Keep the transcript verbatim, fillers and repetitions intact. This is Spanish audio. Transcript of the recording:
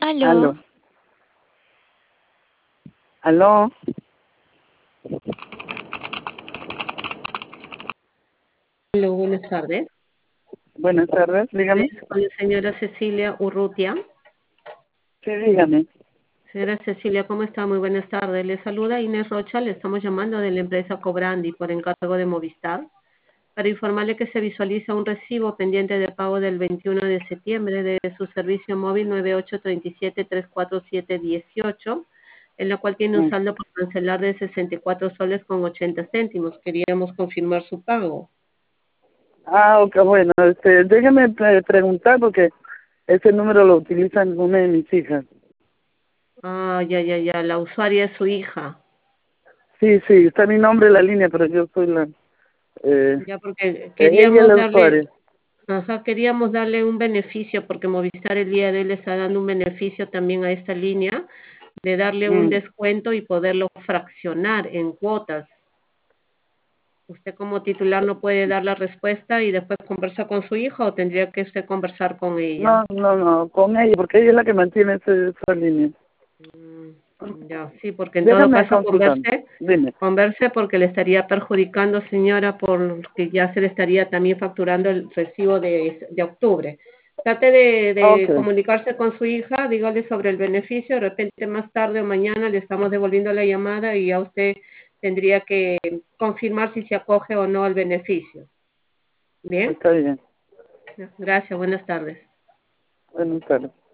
Aló. Aló. Aló. Aló, buenas tardes. Buenas tardes, dígame. Con la señora Cecilia Urrutia. Sí, dígame. Señora Cecilia, ¿cómo está? Muy buenas tardes. Le saluda Inés Rocha, le estamos llamando de la empresa Cobrandi por encargo de Movistar para informarle que se visualiza un recibo pendiente de pago del veintiuno de septiembre de su servicio móvil nueve ocho tres siete tres cuatro siete uno ocho, en la cual tiene un Mm. saldo por cancelar de sesenta y cuatro soles con ochenta céntimos. Queríamos confirmar su pago. Ah, ok, bueno, este, déjeme pre- preguntar porque ese número lo utilizan una de mis hijas. Ah, ya, ya, ya. La usuaria es su hija. Sí, sí, está mi nombre en la línea, pero yo soy la... Eh, Ya, porque ella es queríamos la darle, usuaria. ajá, queríamos darle un beneficio, porque Movistar el día de hoy le está dando un beneficio también a esta línea, de darle un Mm. descuento y poderlo fraccionar en cuotas. Usted como titular no puede dar la respuesta y después conversar con su hijo, o tendría que usted conversar con ella. No, no, no, con ella, porque ella es la que mantiene ese, esa línea. Mm, ya, sí, porque en todo Déjame caso consultar, converse, dime. converse porque le estaría perjudicando, señora, porque ya se le estaría también facturando el recibo de, de octubre. Trate de, Ok, de comunicarse con su hija, dígale sobre el beneficio, de repente más tarde o mañana le estamos devolviendo la llamada y ya usted tendría que confirmar si se acoge o no al beneficio. ¿Bien? está bien. Gracias, buenas tardes. Buenas tardes.